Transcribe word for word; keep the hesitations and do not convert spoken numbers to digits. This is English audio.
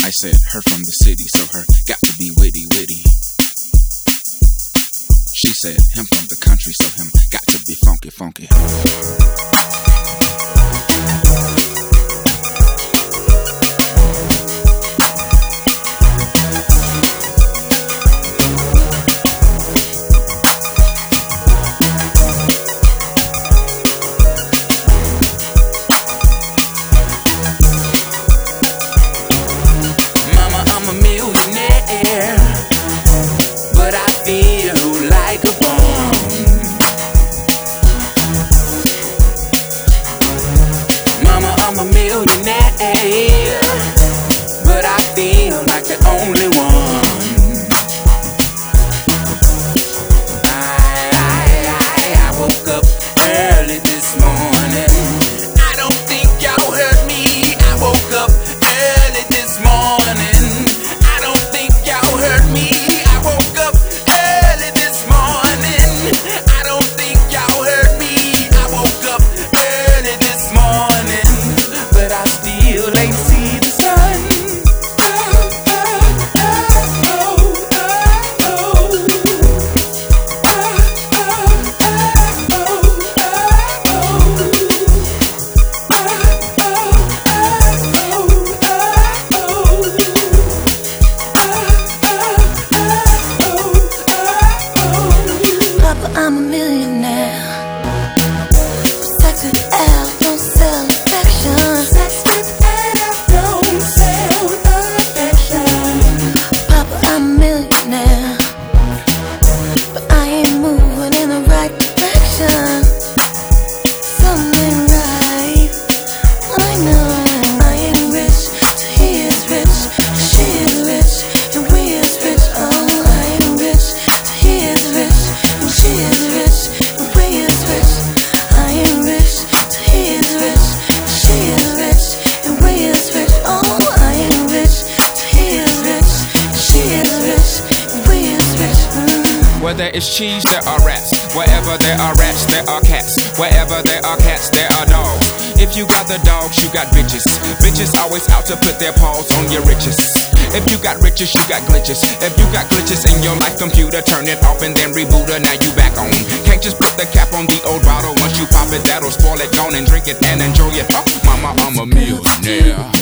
I said, her from the city, so her got to be witty, witty. She said, him from the country, so him got to be funky, funky. Mama, I'm a millionaire, but I feel like a bum. Mama, I'm a millionaire, but I feel like the only one. I, I, I, I woke up early this morning. I don't think y'all heard me. I woke up early this morning. I don't think y'all heard me. I woke up early this morning. I don't think y'all heard me. I woke up early this morning, but I still ain't see the sun. Papa, I'm a millionaire. Sex with L don't sell affection. Sex with L don't sell affection. Papa, I'm a millionaire, but I ain't moving in the right direction. Something right. I know I ain't rich, so he is rich. She is rich, and we is rich. Oh, I ain't rich, so he is rich. She is rich, and we is rich. I am rich, so he is rich. She is rich, and we is rich. Oh, I am rich, so he is rich. She is rich, and we is rich. Mm. Where there is cheese, there are rats. Wherever there are rats, there are cats. Wherever there are cats, there are dogs. If you got the dogs, you got bitches. Bitches always out to put their paws on your riches. If you got riches, you got glitches. If you got glitches in your life computer, turn it off and then reboot her. Now you back on. Can't just put the cap on the old bottle. Once you pop it, that'll spoil it. Go on and drink it and enjoy it. Oh, mama, I'm a millionaire.